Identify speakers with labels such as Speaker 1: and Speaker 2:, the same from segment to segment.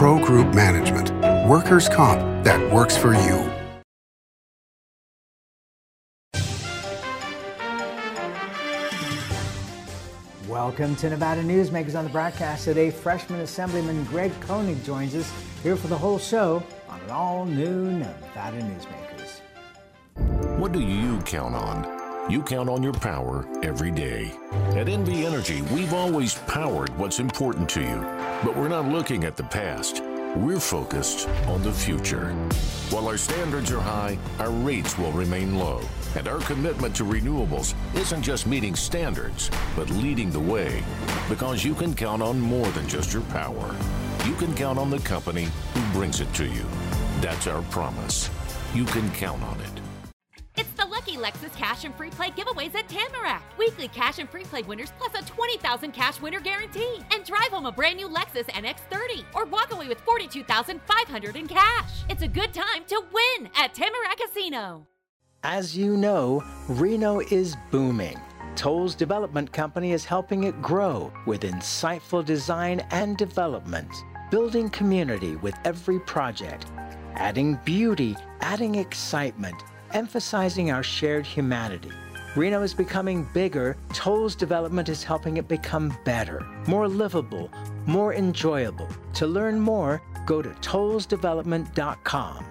Speaker 1: Pro Group Management. Workers' comp that works for you.
Speaker 2: Welcome to Nevada Newsmakers. On the broadcast today, freshman Assemblyman Greg Koenig joins us here for the whole show on an all-new Nevada Newsmakers.
Speaker 3: What do you count on? You count on your power every day. At NV Energy, we've always powered what's important to you, but we're not looking at the past. We're focused on the future. While our standards are high, our rates will remain low. And our commitment to renewables isn't just meeting standards, but leading the way. Because you can count on more than just your power. You can count on the company who brings it to you. That's our promise. You can count on it.
Speaker 4: It's the Lucky Lexus Cash and Free Play giveaways at Tamarack. Weekly Cash and Free Play winners plus a $20,000 cash winner guarantee. And drive home a brand new Lexus NX30 or walk away with $42,500 in cash. It's a good time to win at Tamarack Casino.
Speaker 2: As you know, Reno is booming. Toll's development company is helping it grow with insightful design and development, building community with every project, adding beauty, adding excitement, emphasizing our shared humanity. Reno is becoming bigger. Toll's development is helping it become better, more livable, more enjoyable. To learn more, go to tollsdevelopment.com.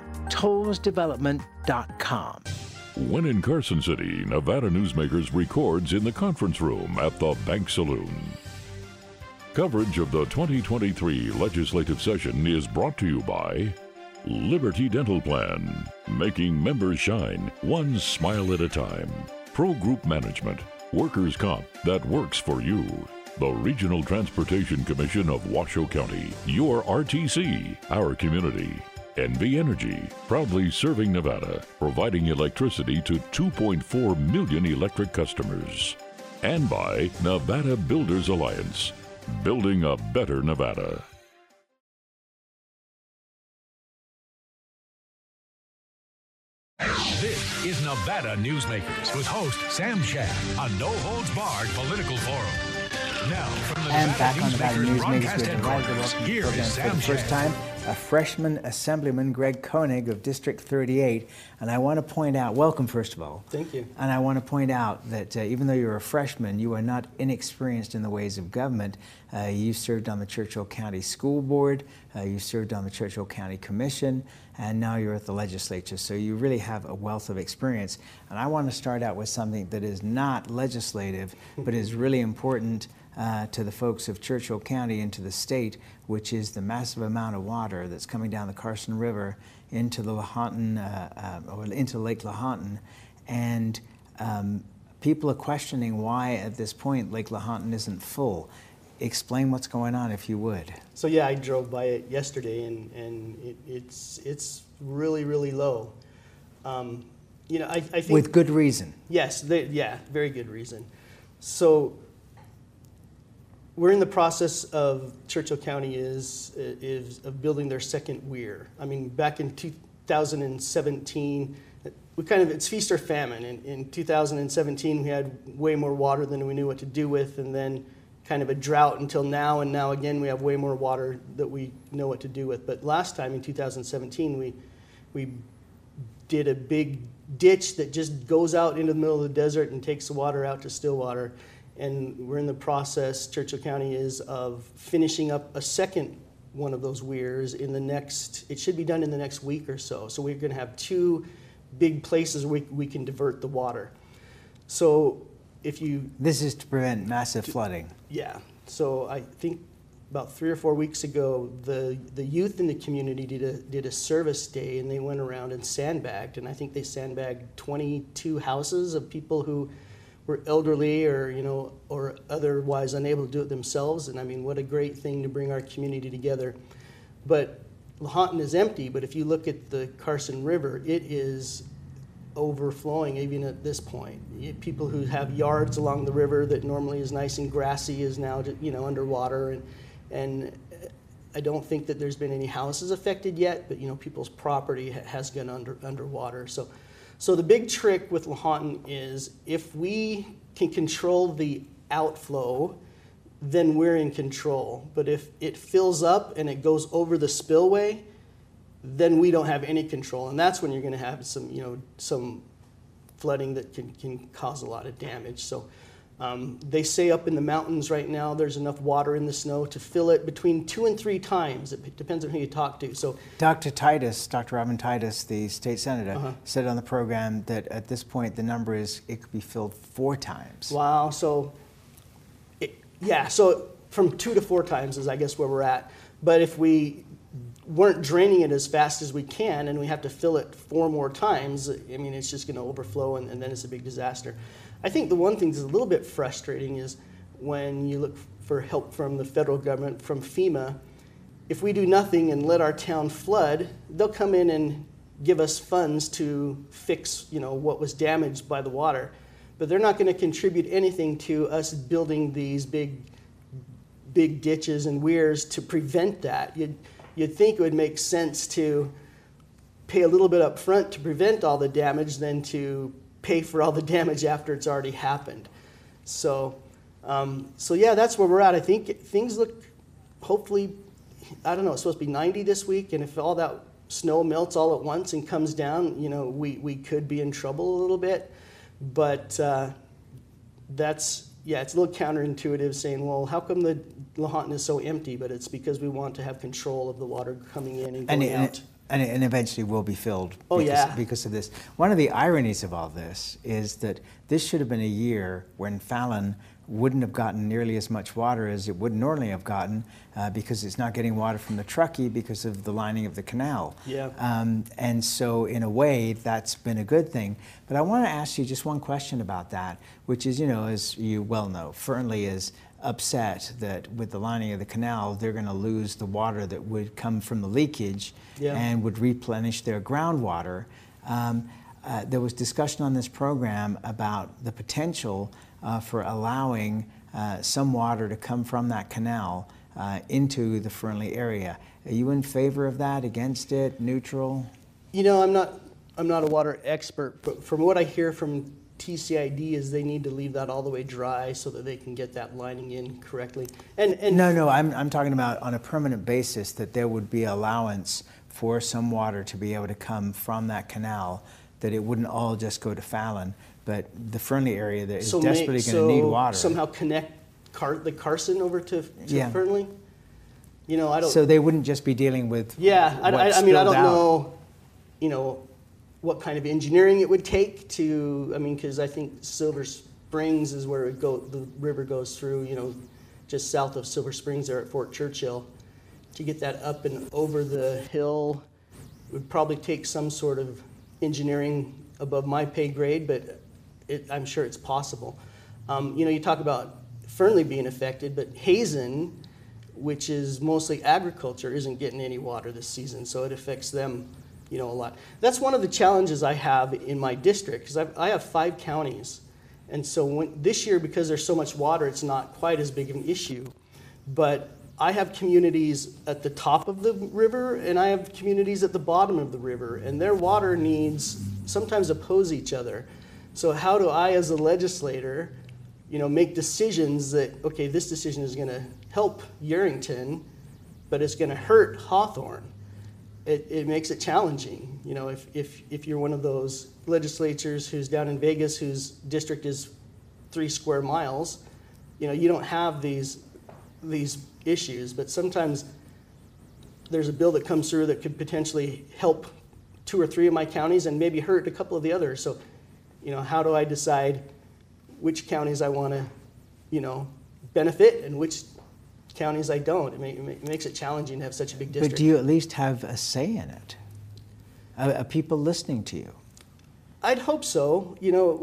Speaker 2: tollsdevelopment.com.
Speaker 5: When in Carson City, Nevada Newsmakers records in the conference room at the Bank Saloon. Coverage of the 2023 legislative session is brought to you by Liberty Dental Plan, making members shine one smile at a time. Pro Group Management, workers' comp that works for you. The Regional Transportation Commission of Washoe County, your RTC, our community. NV Energy, proudly serving Nevada, providing electricity to 2.4 million electric customers. And by Nevada Builders Alliance, building a better Nevada.
Speaker 6: This is Nevada Newsmakers with host Sam Shad on No Holds Barred Political Forum. Now, from the
Speaker 2: And
Speaker 6: Nevada
Speaker 2: back on Nevada Newsmakers,
Speaker 6: broadcast
Speaker 2: we're delighted to welcome to the
Speaker 6: here
Speaker 2: program
Speaker 6: is
Speaker 2: for
Speaker 6: Sam
Speaker 2: the first
Speaker 6: Shad.
Speaker 2: time a freshman Assemblyman Greg Koenig of District 38. And I want to point out, welcome first of all.
Speaker 7: Thank you.
Speaker 2: And I want to point out that even though you're a freshman, you are not inexperienced in the ways of government. You served on the Churchill County School Board, you served on the Churchill County Commission, and now you're at the legislature. So you really have a wealth of experience. And I want to start out with something that is not legislative, but is really important to the folks of Churchill County and to the state, which is the massive amount of water that's coming down the Carson River into the Lahontan, or into Lake Lahontan. And people are questioning why at this point Lake Lahontan isn't full. Explain what's going on, if you would.
Speaker 7: So yeah, I drove by it yesterday, and it's really, really low. You know, I think
Speaker 2: with good reason.
Speaker 7: Yes, yeah, very good reason. So we're in the process of Churchill County is of building their second weir. I mean, back in 2017, it's feast or famine. In 2017, we had way more water than we knew what to do with, and then kind of a drought until now, and now again we have way more water that we know what to do with. But last time in 2017, we did a big ditch that just goes out into the middle of the desert and takes the water out to Stillwater. And we're in the process, Churchill County is, of finishing up a second one of those weirs in the next, it should be done in the next week or so. So we're going to have two big places where we can divert the water. So if you...
Speaker 2: This is to prevent massive flooding.
Speaker 7: Yeah. So I think about 3 or 4 weeks ago, the youth in the community did a service day, and they went around and sandbagged. And I think they sandbagged 22 houses of people who were elderly or otherwise unable to do it themselves. And I mean, what a great thing to bring our community together. But Lahontan is empty, but if you look at the Carson River, it is overflowing even at this point. People who have yards along the river that normally is nice and grassy is now underwater, and I don't think that there's been any houses affected yet, but people's property has gone underwater. So the big trick with Lahontan is if we can control the outflow, then we're in control. But if it fills up and it goes over the spillway, then we don't have any control. And that's when you're going to have some flooding that can cause a lot of damage. So they say up in the mountains right now there's enough water in the snow to fill it between 2 and 3 times. It depends on who you talk to. So
Speaker 2: Dr. Robin Titus, the state senator, said on the program that at this point the number is it could be filled 4 times.
Speaker 7: Wow. So so from 2 to 4 times is I guess where we're at. But if we weren't draining it as fast as we can and we have to fill it 4 more times, I mean, it's just going to overflow and then it's a big disaster. I think the one thing that's a little bit frustrating is when you look for help from the federal government, from FEMA, if we do nothing and let our town flood, they'll come in and give us funds to fix, what was damaged by the water. But they're not going to contribute anything to us building these big ditches and weirs to prevent that. You'd think it would make sense to pay a little bit up front to prevent all the damage than to pay for all the damage after it's already happened. So yeah, that's where we're at. I think things look, hopefully, I don't know, it's supposed to be 90 this week, and if all that snow melts all at once and comes down, we could be in trouble a little bit. But it's a little counterintuitive saying, well, how come the Lahontan is so empty? But it's because we want to have control of the water coming in and going out.
Speaker 2: And eventually will be filled because of this. One of the ironies of all this is that this should have been a year when Fallon wouldn't have gotten nearly as much water as it would normally have gotten because it's not getting water from the Truckee because of the lining of the canal.
Speaker 7: Yeah.
Speaker 2: And so in a way, that's been a good thing. But I want to ask you just one question about that, which is, as you well know, Fernley is upset that with the lining of the canal, they're going to lose the water that would come from the leakage and would replenish their groundwater. There was discussion on this program about the potential for allowing some water to come from that canal into the Fernley area. Are you in favor of that, against it, neutral?
Speaker 7: I'm not a water expert, but from what I hear from TCID is they need to leave that all the way dry so that they can get that lining in correctly. And
Speaker 2: No, I'm talking about on a permanent basis that there would be allowance for some water to be able to come from that canal, that it wouldn't all just go to Fallon, but the Fernley area that is desperately going to need water.
Speaker 7: Somehow connect the Carson over to Fernley? I don't...
Speaker 2: So they wouldn't just be dealing with
Speaker 7: I don't know, what kind of engineering it would take to, because I think Silver Springs is where the river goes through, just south of Silver Springs there at Fort Churchill. To get that up and over the hill would probably take some sort of engineering above my pay grade, but I'm sure it's possible. You talk about Fernley being affected, but Hazen, which is mostly agriculture, isn't getting any water this season, so it affects them a lot. That's one of the challenges I have in my district, because I have 5 counties. And so this year, because there's so much water, it's not quite as big of an issue. But I have communities at the top of the river, and I have communities at the bottom of the river, and their water needs sometimes oppose each other. So how do I, as a legislator, make decisions that, okay, this decision is going to help Yerington, but it's going to hurt Hawthorne? It makes it challenging, if you're one of those legislatures who's down in Vegas, whose district is 3 square miles, you don't have these issues. But sometimes there's a bill that comes through that could potentially help 2 or 3 of my counties and maybe hurt a couple of the others. So, how do I decide which counties I want to, benefit and which counties I don't? It makes it challenging to have such a big district.
Speaker 2: But do you at least have a say in it? Are people listening to you?
Speaker 7: I'd hope so.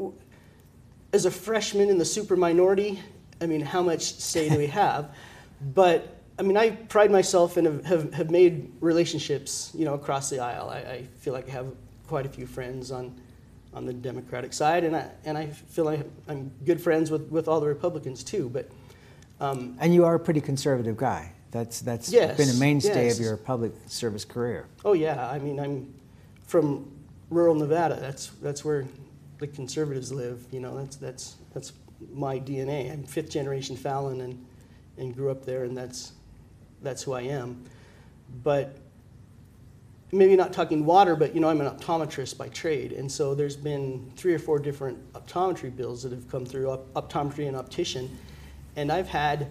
Speaker 7: As a freshman in the super minority, how much say do we have? But I pride myself and have made relationships, across the aisle. I feel like I have quite a few friends on the Democratic side, and I feel like I'm good friends with all the Republicans too. But
Speaker 2: and you are a pretty conservative guy. That's been a mainstay of your public service career.
Speaker 7: Oh yeah, I'm from rural Nevada. That's where the conservatives live. That's my DNA. I'm 5th generation Fallon, and grew up there, and that's who I am. But maybe not talking water, but I'm an optometrist by trade, and so there's been 3 or 4 different optometry bills that have come through, optometry and optician, and I've had,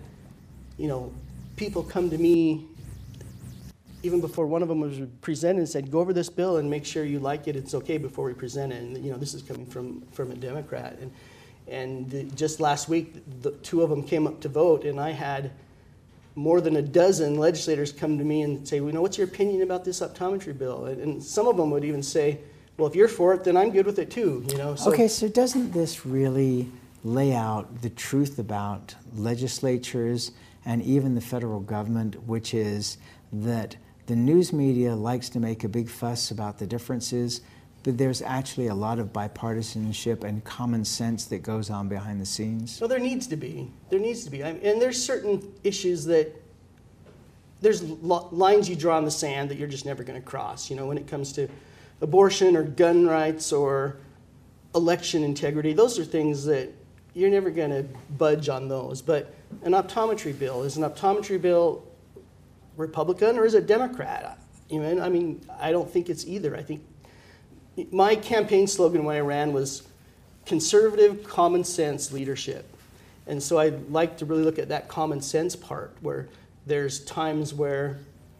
Speaker 7: people come to me even before one of them was presented and said, go over this bill and make sure you like it, it's okay before we present it. And this is coming from a Democrat. And just last week, the 2 of them came up to vote, and I had more than a dozen legislators come to me and say, what's your opinion about this optometry bill? And some of them would even say, well, if you're for it, then I'm good with it too. So.
Speaker 2: Okay, so doesn't this really lay out the truth about legislatures and even the federal government, which is that the news media likes to make a big fuss about the differences, but there's actually a lot of bipartisanship and common sense that goes on behind the scenes?
Speaker 7: Well, there needs to be. And there's certain issues that there's lines you draw in the sand that you're just never going to cross. When it comes to abortion or gun rights or election integrity, those are things that you're never going to budge on those. But an optometry bill, is an optometry bill Republican or is it Democrat? I don't think it's either. I think my campaign slogan when I ran was conservative, common sense leadership. And so I'd like to really look at that common sense part where there's times where,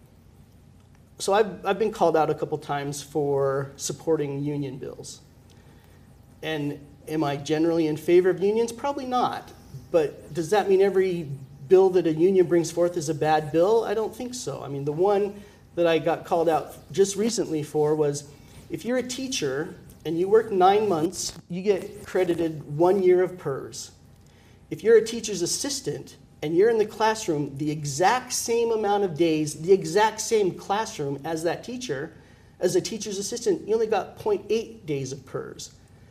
Speaker 7: so I've been called out a couple times for supporting union bills. And am I generally in favor of unions? Probably not. But does that mean every bill that a union brings forth is a bad bill? I don't think so. The one that I got called out just recently for was, if you're a teacher and you work 9 months, you get credited 1 year of PERS. If you're a teacher's assistant and you're in the classroom the exact same amount of days, the exact same classroom as that teacher, as a teacher's assistant, you only got 0.8 days of PERS,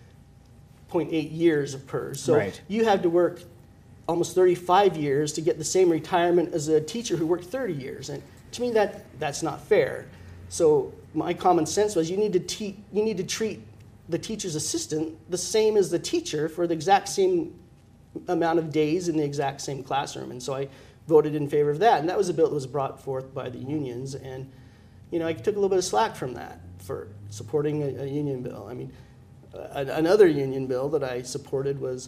Speaker 7: 0.8 years of PERS. So
Speaker 2: right.
Speaker 7: You had to work almost 35 years to get the same retirement as a teacher who worked 30 years. And to me, that's not fair. So my common sense was you need to treat the teacher's assistant the same as the teacher for the exact same amount of days in the exact same classroom. And so I voted in favor of that. And that was a bill that was brought forth by the unions. And, I took a little bit of slack from that for supporting a union bill. Another union bill that I supported was,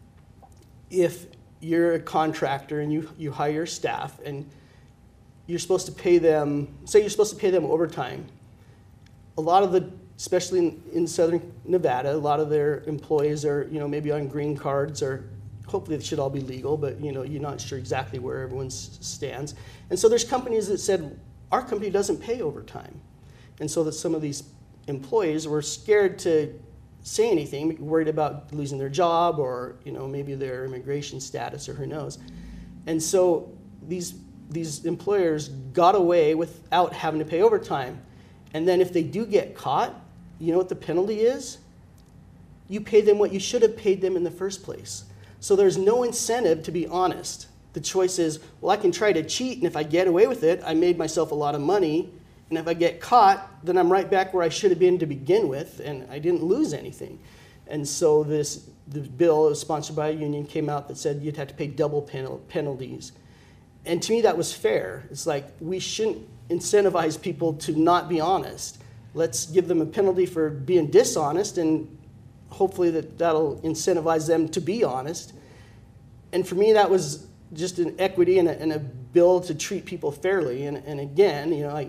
Speaker 7: if you're a contractor and you hire staff and you're supposed to pay them, say you're supposed to pay them overtime, a lot of especially in southern Nevada, a lot of their employees are, maybe on green cards, or hopefully it should all be legal, but you're not sure exactly where everyone stands. And so there's companies that said, our company doesn't pay overtime. And so that some of these employees were scared to say anything, worried about losing their job or maybe their immigration status or who knows. And so these employers got away without having to pay overtime. And then if they do get caught, you know what the penalty is? You pay them what you should have paid them in the first place. So there's no incentive to be honest. The choice is, well, I can try to cheat, and if I get away with it, I made myself a lot of money. And if I get caught, then I'm right back where I should have been to begin with, and I didn't lose anything. And so the bill, was sponsored by a union, came out that said you'd have to pay double penalties. And to me, that was fair. It's like, we shouldn't incentivize people to not be honest. Let's give them a penalty for being dishonest, and hopefully that'll incentivize them to be honest. And for me, that was just an equity and a bill to treat people fairly. And again, I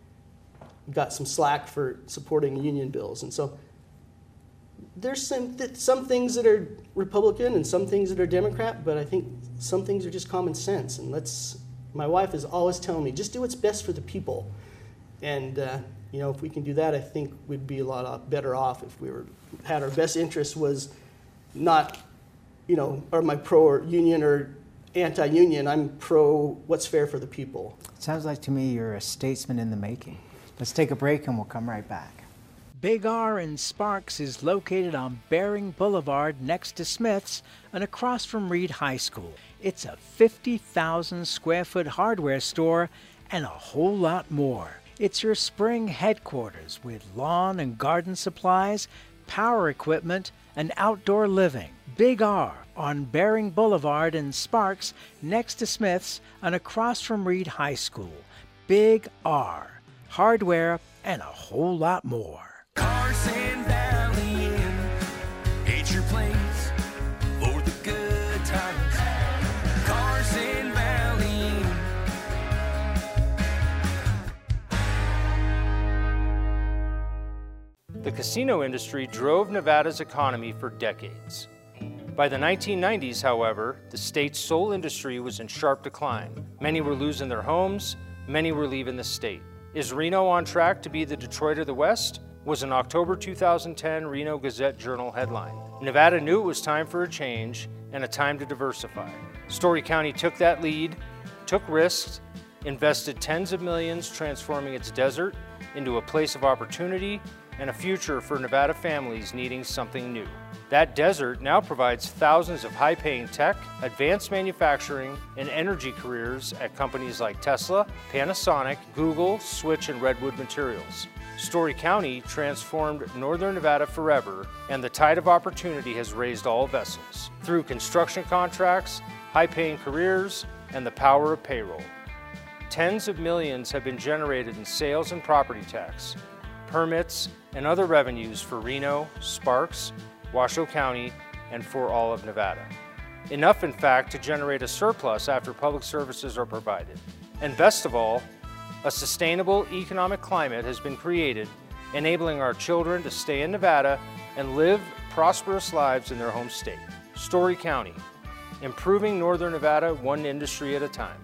Speaker 7: got some slack for supporting union bills. And so there's some things that are Republican and some things that are Democrat, but I think some things are just common sense. And my wife is always telling me, just do what's best for the people. And if we can do that, I think we'd be a lot better off if we had our best interest was not, are my pro or union or anti-union. I'm pro what's fair for the people.
Speaker 2: Sounds like to me you're a statesman in the making. Let's take a break and we'll come right back. Big R in Sparks is located on Bering Boulevard next to Smith's and across from Reed High School. It's a 50,000 square foot hardware store and a whole lot more. It's your spring headquarters with lawn and garden supplies, power equipment, and outdoor living. Big R on Bering Boulevard in Sparks, next to Smith's and across from Reed High School. Big R, hardware, and a whole lot more.
Speaker 8: Carson Valley Inn, it's your place for the good times. Carson Valley Inn.
Speaker 9: The casino industry drove Nevada's economy for decades. By the 1990s, however, the state's sole industry was in sharp decline. Many were losing their homes, many were leaving the state. Is Reno on track to be the Detroit of the West? Was an October 2010 Reno Gazette-Journal headline. Nevada knew it was time for a change and a time to diversify. Story County took that lead, took risks, invested tens of millions transforming its desert into a place of opportunity and a future for Nevada families needing something new. That desert now provides thousands of high-paying tech, advanced manufacturing, and energy careers at companies like Tesla, Panasonic, Google, Switch, and Redwood Materials. Story County transformed Northern Nevada forever, and the tide of opportunity has raised all vessels through construction contracts, high-paying careers, and the power of payroll. Tens of millions have been generated in sales and property tax, permits, and other revenues for Reno, Sparks, Washoe County, and for all of Nevada. Enough, in fact, to generate a surplus after public services are provided. And best of all, a sustainable economic climate has been created, enabling our children to stay in Nevada and live prosperous lives in their home state. Story County, improving Northern Nevada one industry at a time.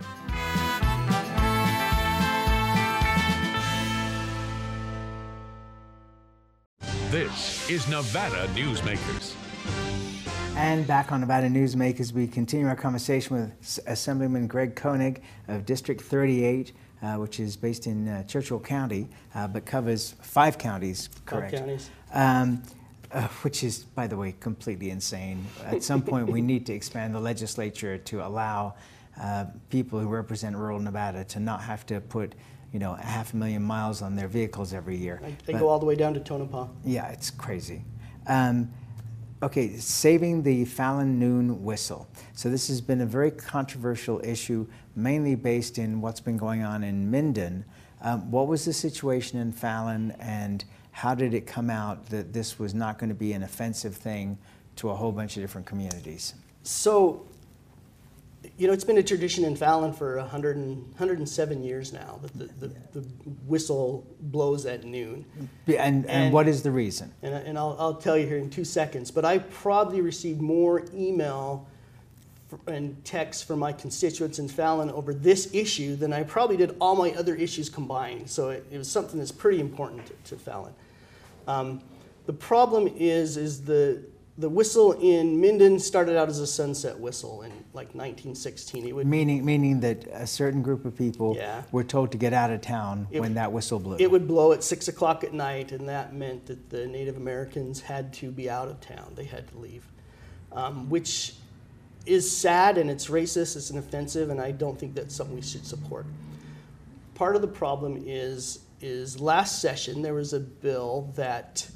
Speaker 6: This is Nevada Newsmakers.
Speaker 2: And back on Nevada Newsmakers, we continue our conversation with Assemblyman Greg Koenig of District 38, which is based in Churchill County, but covers 5 counties, correct?
Speaker 7: 5 counties.
Speaker 2: Which is, by the way, completely insane. At some point, we need to expand the legislature to allow people who represent rural Nevada to not have to put 500,000 miles on their vehicles every year.
Speaker 7: They go all the way down to Tonopah.
Speaker 2: Yeah, it's crazy. Okay, saving the Fallon Noon whistle. So this has been a very controversial issue, mainly based in what's been going on in Minden. What was the situation in Fallon, and how did it come out that this was not going to be an offensive thing to a whole bunch of different communities?
Speaker 7: So, it's been a tradition in Fallon for 107 years now that the whistle blows at noon.
Speaker 2: And what is the reason?
Speaker 7: And I'll tell you here in 2 seconds, but I probably received more email and texts from my constituents in Fallon over this issue than I probably did all my other issues combined. So it was something that's pretty important to Fallon. The problem is the whistle in Minden started out as a sunset whistle in like 1916.
Speaker 2: Meaning that a certain group of people were told to get out of town when that whistle blew.
Speaker 7: It would blow at 6 o'clock at night, and that meant that the Native Americans had to be out of town. They had to leave, which is sad, and it's racist, it's an offensive, and I don't think that's something we should support. Part of the problem is last session there was a bill that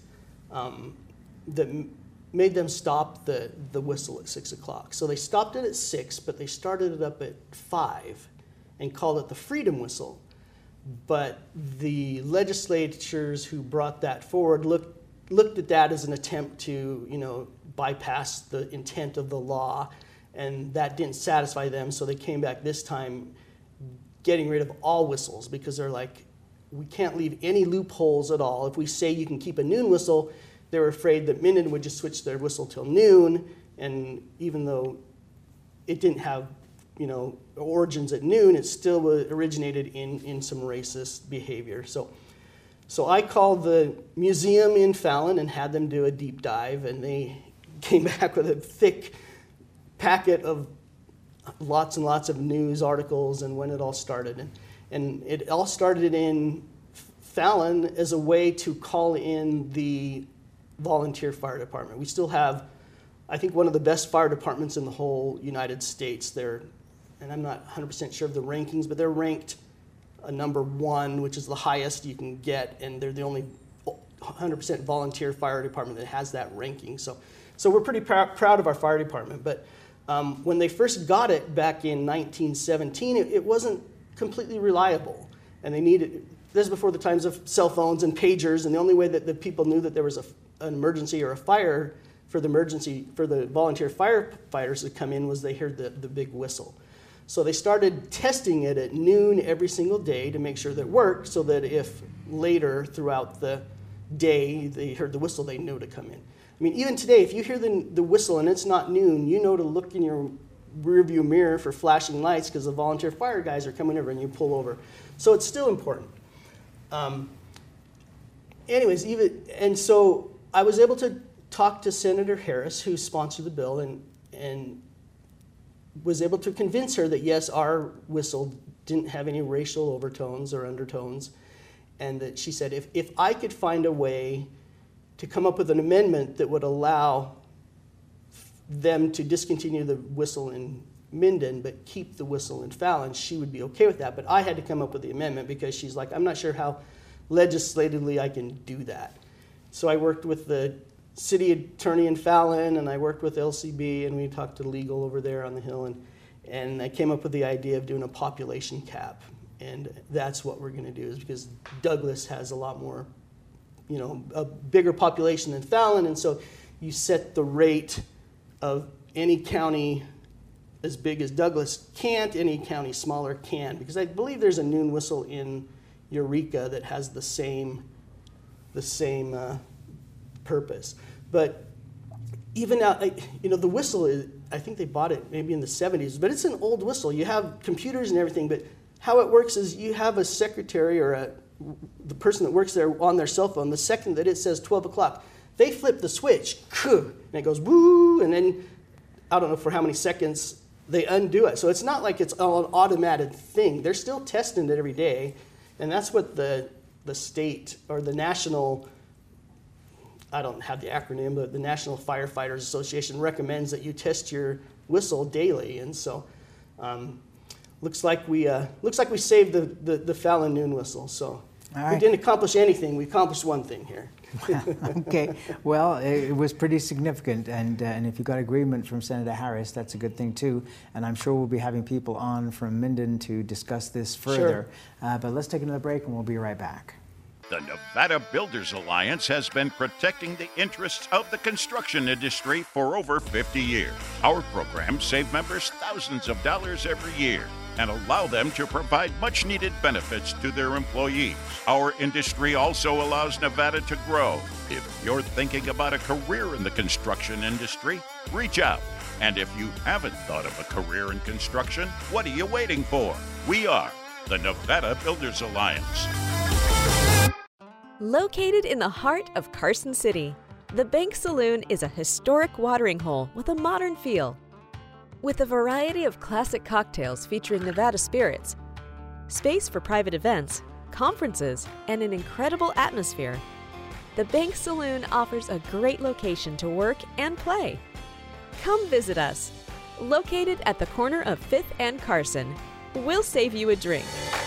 Speaker 7: made them stop the whistle at 6 o'clock. So they stopped it at 6, but they started it up at 5 and called it the freedom whistle. But the legislatures who brought that forward looked at that as an attempt to, bypass the intent of the law, and that didn't satisfy them, so they came back this time getting rid of all whistles, because they're like, we can't leave any loopholes at all. If we say you can keep a noon whistle, they were afraid that Minden would just switch their whistle till noon, and even though it didn't have, origins at noon, it still originated in some racist behavior. So I called the museum in Fallon and had them do a deep dive, and they came back with a thick packet of lots and lots of news articles and when it all started. And it all started in Fallon as a way to call in the volunteer fire department. We still have, I think, one of the best fire departments in the whole United States. And I'm not 100% sure of the rankings, but they're ranked a number 1, which is the highest you can get, and they're the only 100% volunteer fire department that has that ranking. So So we're pretty proud of our fire department. But when they first got it back in 1917, it wasn't completely reliable. And they needed, this is before the times of cell phones and pagers, and the only way that the people knew that there was an emergency or a fire for the volunteer firefighters to come in was they heard the big whistle. So they started testing it at noon every single day to make sure that it worked, so that if later throughout the day they heard the whistle, they knew to come in. I mean, even today, if you hear the whistle and it's not noon, you know to look in your rearview mirror for flashing lights because the volunteer fire guys are coming over and you pull over. So it's still important. So I was able to talk to Senator Harris, who sponsored the bill, and was able to convince her that yes, our whistle didn't have any racial overtones or undertones, and that she said if I could find a way to come up with an amendment that would allow them to discontinue the whistle in Minden but keep the whistle in Fallon, she would be okay with that. But I had to come up with the amendment because she's like, I'm not sure how legislatively I can do that. So I worked with the city attorney in Fallon, and I worked with LCB, and we talked to legal over there on the Hill, and I came up with the idea of doing a population cap. And that's what we're going to do, is because Douglas has a lot more, a bigger population than Fallon, and so you set the rate of any county as big as Douglas can't, any county smaller can, because I believe there's a noon whistle in Eureka that has the same purpose. But even now, the whistle is, I think they bought it maybe in the 70s, but it's an old whistle. You have computers and everything, but how it works is you have a secretary or the person that works there on their cell phone. The second that it says 12 o'clock, they flip the switch, and it goes woo, and then I don't know for how many seconds they undo it. So it's not like it's an automated thing. They're still testing it every day, and that's what the state or the national, I don't have the acronym, but the National Firefighters Association recommends that you test your whistle daily. And so looks like we saved the Fallon noon whistle. So we didn't accomplish anything. We accomplished one thing here.
Speaker 2: Okay. Well, it was pretty significant, and if you got agreement from Senator Harris, that's a good thing too. And I'm sure we'll be having people on from Minden to discuss this further. Sure. But let's take another break, and we'll be right back.
Speaker 10: The Nevada Builders Alliance has been protecting the interests of the construction industry for over 50 years. Our programs save members thousands of dollars every year and allow them to provide much-needed benefits to their employees. Our industry also allows Nevada to grow. If you're thinking about a career in the construction industry, reach out. And if you haven't thought of a career in construction, what are you waiting for? We are the Nevada Builders Alliance.
Speaker 11: Located in the heart of Carson City, the Bank Saloon is a historic watering hole with a modern feel. With a variety of classic cocktails featuring Nevada spirits, space for private events, conferences, and an incredible atmosphere, the Bank Saloon offers a great location to work and play. Come visit us. Located at the corner of 5th and Carson, we'll save you a drink.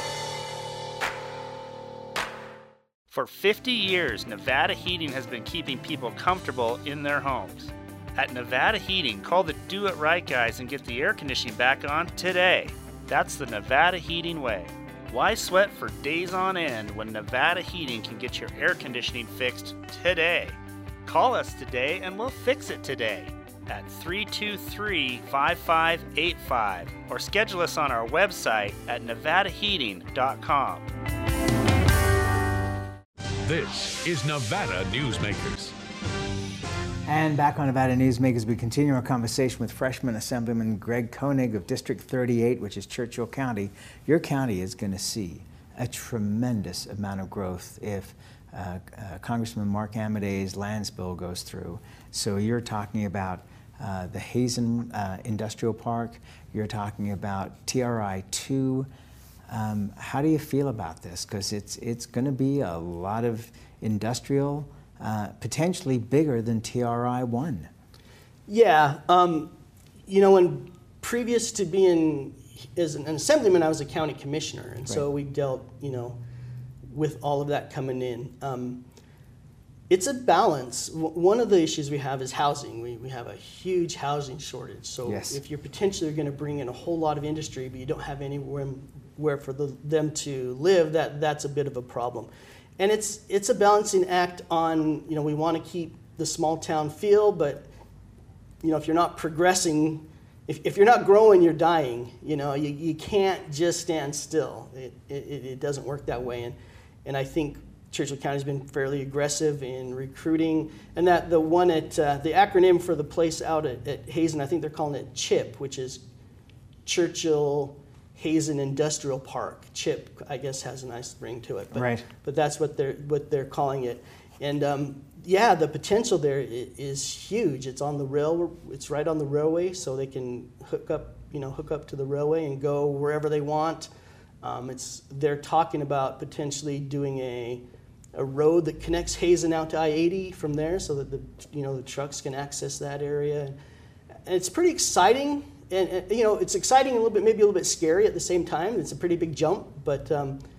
Speaker 12: For 50 years, Nevada Heating has been keeping people comfortable in their homes. At Nevada Heating, call the Do It Right guys and get the air conditioning back on today. That's the Nevada Heating way. Why sweat for days on end when Nevada Heating can get your air conditioning fixed today? Call us today and we'll fix it today at 323-5585 or schedule us on our website at nevadaheating.com.
Speaker 6: This is Nevada Newsmakers.
Speaker 2: And back on Nevada Newsmakers, we continue our conversation with freshman Assemblyman Greg Koenig of District 38, which is Churchill County. Your county is going to see a tremendous amount of growth if Congressman Mark Amadei's lands bill goes through. So you're talking about the Hazen Industrial Park, you're talking about TRI 2. How do you feel about this? Because it's going to be a lot of industrial, potentially bigger than TRI 1.
Speaker 7: Yeah, when previous to being as an assemblyman, I was a county commissioner, and so we dealt, with all of that coming in. It's a balance. One of the issues we have is housing. We have a huge housing shortage. So
Speaker 2: yes.
Speaker 7: If you're potentially going to bring in a whole lot of industry, but you don't have anywhere for them to live, that's a bit of a problem. And it's a balancing act on, we want to keep the small town feel, but if you're not progressing, if you're not growing, you're dying. You can't just stand still. It doesn't work that way. And I think Churchill County's been fairly aggressive in recruiting, and that the one at the acronym for the place out at Hazen, I think they're calling it CHIP, which is Churchill Hazen Industrial Park. CHIP, I guess, has a nice ring to it, but,
Speaker 2: right.
Speaker 7: But that's what they're calling it. And the potential there is huge. It's on the rail. It's right on the railway, so they can hook up to the railway and go wherever they want. They're talking about potentially doing a road that connects Hazen out to I-80 from there, so that the trucks can access that area. And it's pretty exciting, and it's exciting maybe a little bit scary at the same time. It's a pretty big jump, but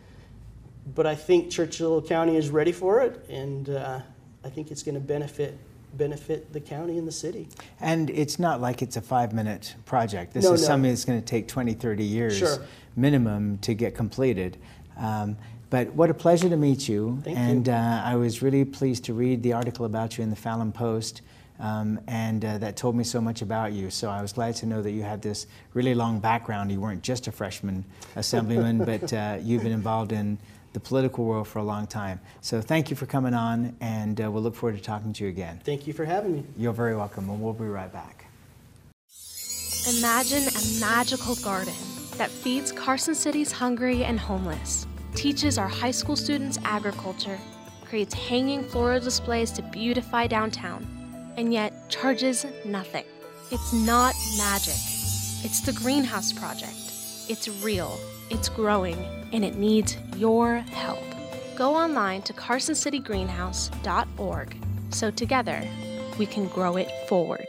Speaker 7: I think Churchill County is ready for it, and I think it's going to benefit the county and the city.
Speaker 2: And it's not like it's a 5-minute project. This is something that's going to take 20, 30 years minimum to get completed. But what a pleasure to meet you.
Speaker 7: Thank
Speaker 2: you.
Speaker 7: I
Speaker 2: was really pleased to read the article about you in the Fallon Post, and that told me so much about you. So I was glad to know that you had this really long background. You weren't just a freshman assemblyman, but you've been involved in the political world for a long time. So thank you for coming on, and we'll look forward to talking to you again.
Speaker 7: Thank you for having me.
Speaker 2: You're very welcome, and we'll be right back.
Speaker 13: Imagine a magical garden that feeds Carson City's hungry and homeless, teaches our high school students agriculture, creates hanging floral displays to beautify downtown, and yet charges nothing. It's not magic. It's the Greenhouse Project. It's real, it's growing, and it needs your help. Go online to carsоncitygreenhouse.org so together we can grow it forward.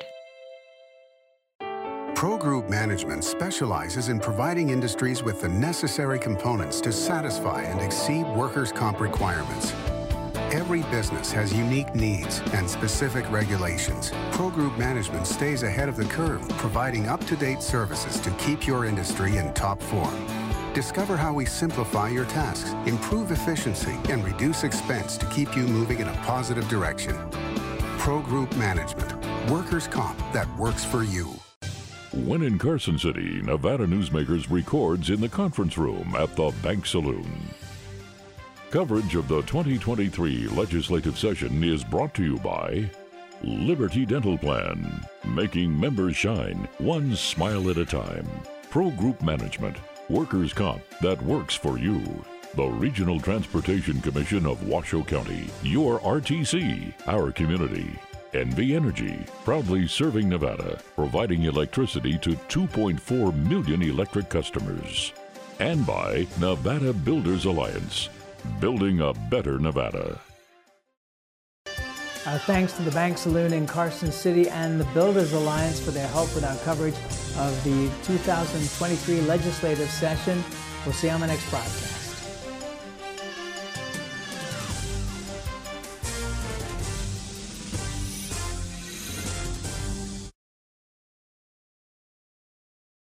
Speaker 1: Pro Group Management specializes in providing industries with the necessary components to satisfy and exceed workers' comp requirements. Every business has unique needs and specific regulations. Pro Group Management stays ahead of the curve, providing up-to-date services to keep your industry in top form. Discover how we simplify your tasks, improve efficiency, and reduce expense to keep you moving in a positive direction. Pro Group Management, workers' comp that works for you.
Speaker 5: When in Carson City, Nevada Newsmakers records in the conference room at the Bank Saloon. Coverage of the 2023 legislative session is brought to you by Liberty Dental Plan, making members shine one smile at a time. Pro Group Management, workers' comp that works for you. The Regional Transportation Commission of Washoe County, your RTC, our community. NV Energy, proudly serving Nevada, providing electricity to 2.4 million electric customers. And by Nevada Builders Alliance, building a better Nevada.
Speaker 2: Our thanks to the Bank Saloon in Carson City and the Builders Alliance for their help with our coverage of the 2023 legislative session. We'll see you on the next broadcast.